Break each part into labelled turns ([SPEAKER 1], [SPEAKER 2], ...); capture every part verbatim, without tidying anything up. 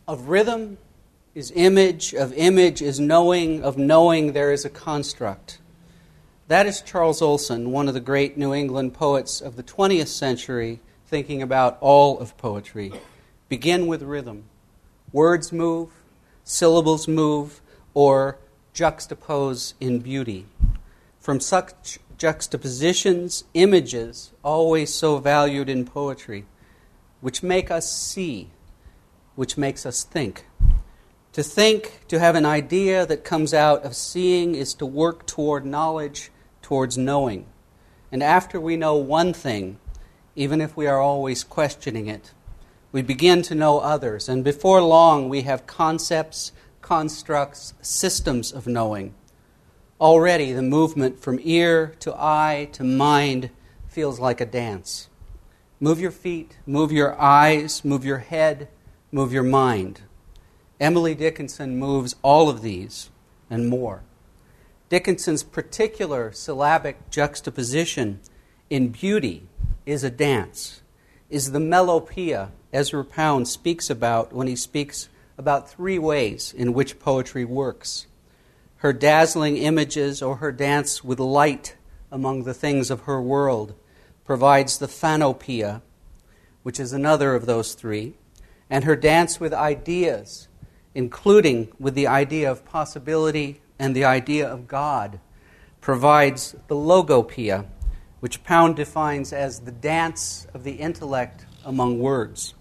[SPEAKER 1] Of rhythm is image, of image is knowing, of knowing there is a construct. That is Charles Olson, one of the great New England poets of the twentieth century, thinking about all of poetry. Begin with rhythm. Words move, syllables move, or juxtapose in beauty. From such juxtapositions, images, always so valued in poetry, which make us see, which makes us think. To think, to have an idea that comes out of seeing, is to work toward knowledge, towards knowing. And after we know one thing, even if we are always questioning it, we begin to know others. And before long, we have concepts, constructs, systems of knowing. Already, the movement from ear to eye to mind feels like a dance. Move your feet, move your eyes, move your head, move your mind. Emily Dickinson moves all of these and more. Dickinson's particular syllabic juxtaposition in beauty is a dance, is the melopeia Ezra Pound speaks about when he speaks about three ways in which poetry works. Her dazzling images or her dance with light among the things of her world provides the phanopeia, which is another of those three, and her dance with ideas, including with the idea of possibility and the idea of God, provides the logopeia, which Pound defines as the dance of the intellect among words.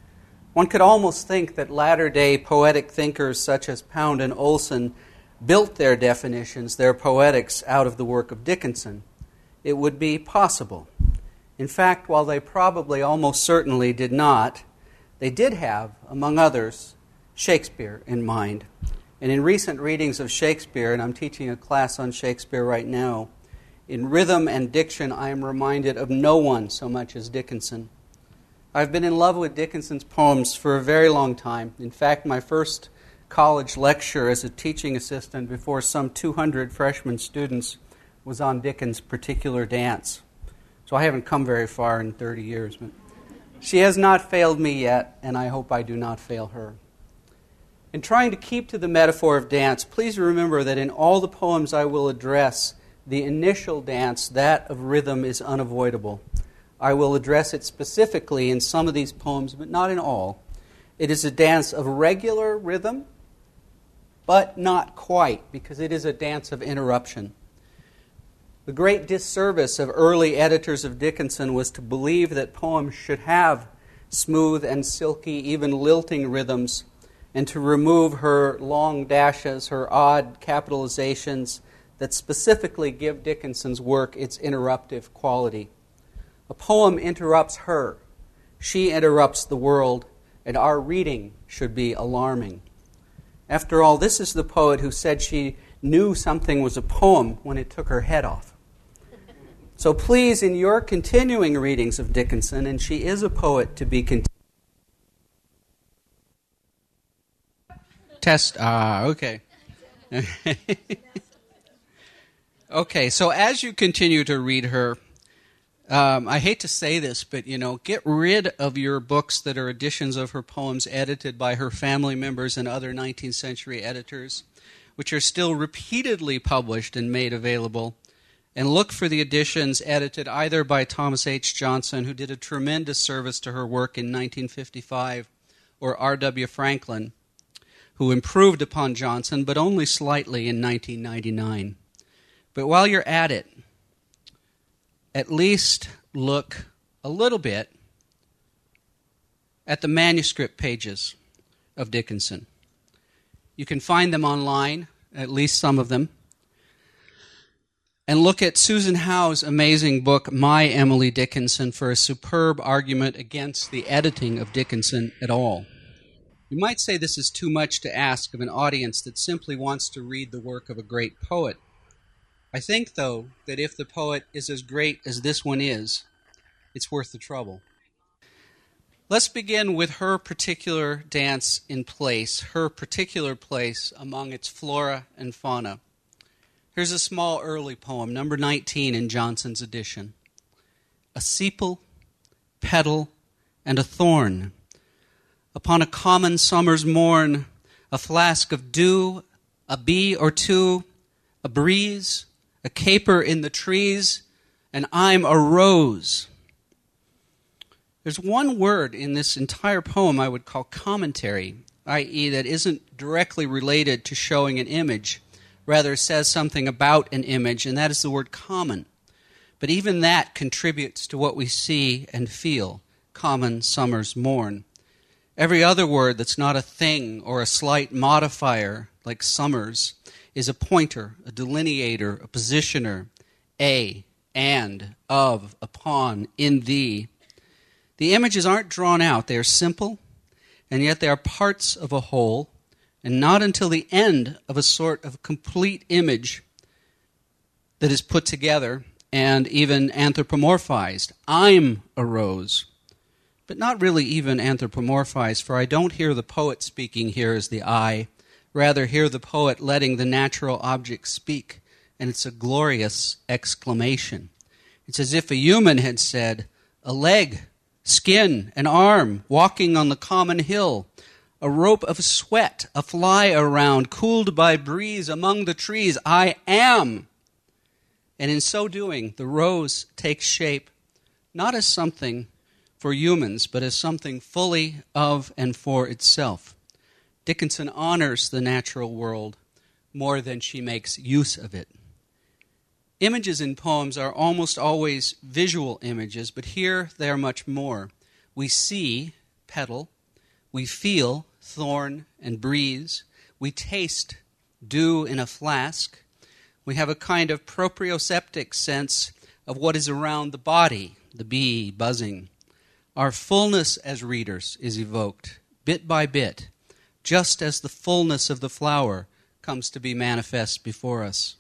[SPEAKER 1] One could almost think that latter-day poetic thinkers such as Pound and Olson built their definitions, their poetics, out of the work of Dickinson. It would be possible. In fact, while they probably almost certainly did not, they did have, among others, Shakespeare in mind. And in recent readings of Shakespeare, and I'm teaching a class on Shakespeare right now, in rhythm and diction I am reminded of no one so much as Dickinson. I've been in love with Dickinson's poems for a very long time. In fact, my first college lecture as a teaching assistant before some two hundred freshman students was on Dickens' particular dance. So I haven't come very far in thirty years. But she has not failed me yet, and I hope I do not fail her. In trying to keep to the metaphor of dance, please remember that in all the poems I will address, the initial dance, that of rhythm, is unavoidable. I will address it specifically in some of these poems, but not in all. It is a dance of regular rhythm, but not quite, because it is a dance of interruption. The great disservice of early editors of Dickinson was to believe that poems should have smooth and silky, even lilting rhythms, and to remove her long dashes, her odd capitalizations that specifically give Dickinson's work its interruptive quality. A poem interrupts her. She interrupts the world, and our reading should be alarming. After all, this is the poet who said she knew something was a poem when it took her head off. So please, in your continuing readings of Dickinson, and she is a poet to be continued. Test, ah, okay. Okay, so as you continue to read her, um, I hate to say this, but, you know, get rid of your books that are editions of her poems edited by her family members and other nineteenth century editors, which are still repeatedly published and made available, and look for the editions edited either by Thomas H. Johnson, who did a tremendous service to her work in nineteen fifty-five, or R W Franklin, who improved upon Johnson, but only slightly in nineteen ninety-nine. But while you're at it, at least look a little bit at the manuscript pages of Dickinson. You can find them online, at least some of them. And look at Susan Howe's amazing book, My Emily Dickinson, for a superb argument against the editing of Dickinson at all. You might say this is too much to ask of an audience that simply wants to read the work of a great poet. I think, though, that if the poet is as great as this one is, it's worth the trouble. Let's begin with her particular dance in place, her particular place among its flora and fauna. Here's a small early poem, number nineteen in Johnson's edition. A sepal, petal, and a thorn, Upon a common summer's morn, a flask of dew, a bee or two, a breeze, a caper in the trees, and I'm a rose. There's one word in this entire poem I would call commentary, that is that isn't directly related to showing an image, rather says something about an image, and that is the word common. But even that contributes to what we see and feel, common summer's morn. Every other word that's not a thing or a slight modifier, like summers, is a pointer, a delineator, a positioner, a, and, of, upon, in thee. The images aren't drawn out. They are simple, and yet they are parts of a whole, and not until the end of a sort of complete image that is put together and even anthropomorphized. I'm a rose, but not really even anthropomorphized, for I don't hear the poet speaking here as the I, rather hear the poet letting the natural object speak, and it's a glorious exclamation. It's as if a human had said, a leg, skin, an arm, walking on the common hill, a rope of sweat, a fly around, cooled by breeze among the trees. I am. And in so doing, the rose takes shape, not as something for humans, but as something fully of and for itself. Dickinson honors the natural world more than she makes use of it. Images in poems are almost always visual images, but here they are much more. We see petal, we feel thorn and breeze, we taste dew in a flask, we have a kind of proprioceptic sense of what is around the body, the bee buzzing. Our fullness as readers is evoked, bit by bit, just as the fullness of the flower comes to be manifest before us.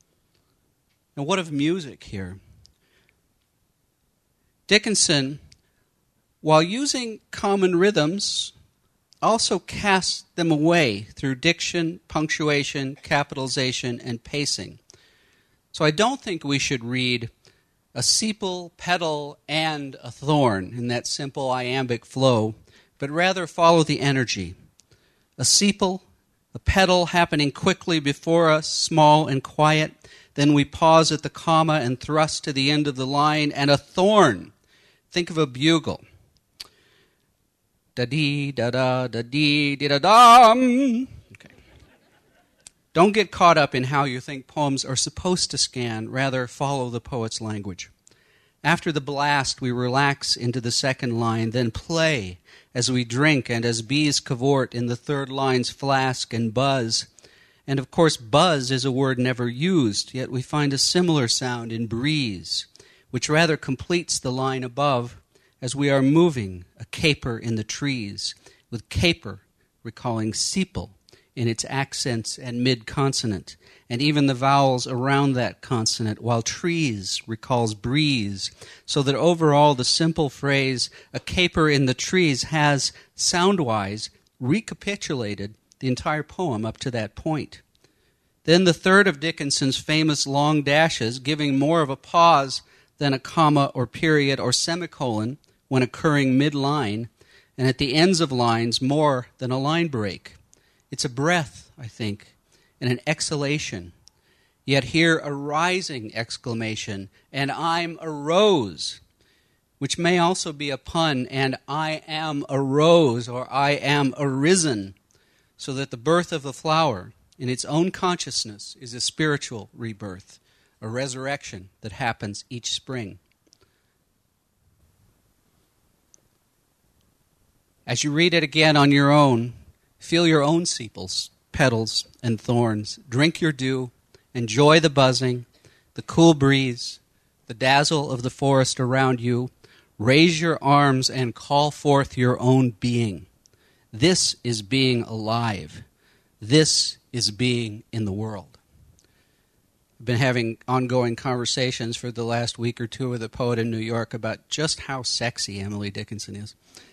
[SPEAKER 1] Now, what of music here? Dickinson, while using common rhythms, also casts them away through diction, punctuation, capitalization, and pacing. So I don't think we should read a sepal, petal, and a thorn in that simple iambic flow, but rather follow the energy. A sepal, a petal happening quickly before us, small and quiet. Then we pause at the comma and thrust to the end of the line. And a thorn. Think of a bugle. Da-dee, da-da, da-dee, dee-da-dum. Okay. Don't get caught up in how you think poems are supposed to scan. Rather, follow the poet's language. After the blast, we relax into the second line, then play as we drink and as bees cavort in the third line's flask and buzz. And of course, buzz is a word never used, yet we find a similar sound in breeze, which rather completes the line above as we are moving, a caper in the trees, with caper recalling sepal in its accents and mid-consonant, and even the vowels around that consonant, while trees recalls breeze, so that overall the simple phrase, a caper in the trees, has, sound-wise, recapitulated the entire poem up to that point. Then the third of Dickinson's famous long dashes, giving more of a pause than a comma or period or semicolon when occurring mid-line, and at the ends of lines more than a line break. It's a breath, I think, and an exhalation. Yet here a rising exclamation, and I'm a rose, which may also be a pun, and I am a rose, or I am arisen, so that the birth of the flower in its own consciousness is a spiritual rebirth, a resurrection that happens each spring. As you read it again on your own, feel your own sepals, petals, and thorns. Drink your dew, enjoy the buzzing, the cool breeze, the dazzle of the forest around you. Raise your arms and call forth your own being. This is being alive. This is being in the world. I've been having ongoing conversations for the last week or two with a poet in New York about just how sexy Emily Dickinson is.